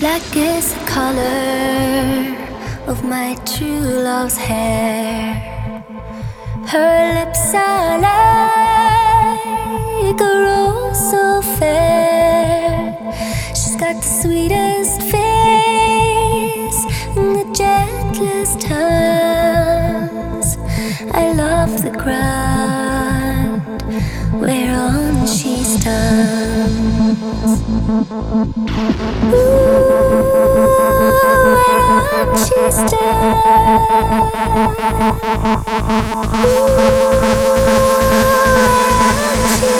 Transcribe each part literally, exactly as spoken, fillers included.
Black is the color of my true love's hair. Her lips are like a rose so fair. She's got the sweetest face and the gentlest hands. I love the ground whereon she stands. Ooh, whereon she stands. Ooh, whereon she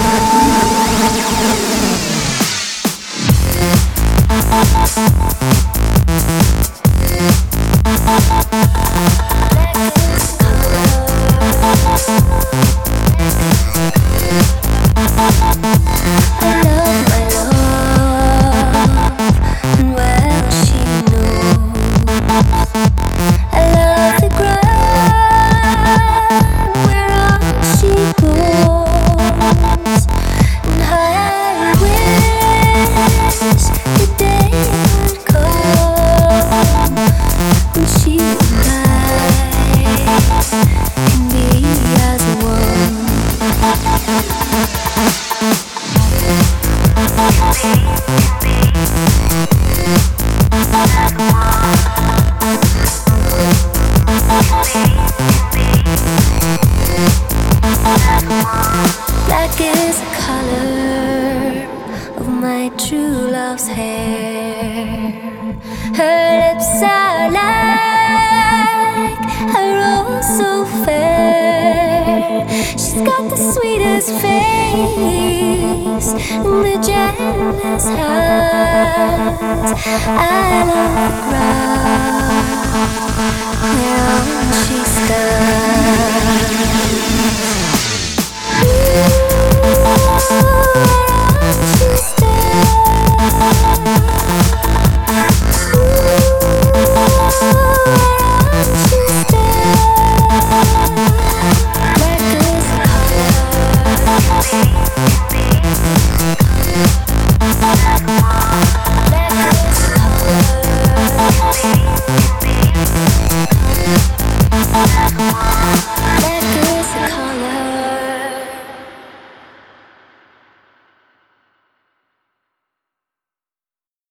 Black is the color of my true love's hair. Her lips are like a rose so fair. She's got the sweetest face and the gentlest hands. I love the ground whereon she stands.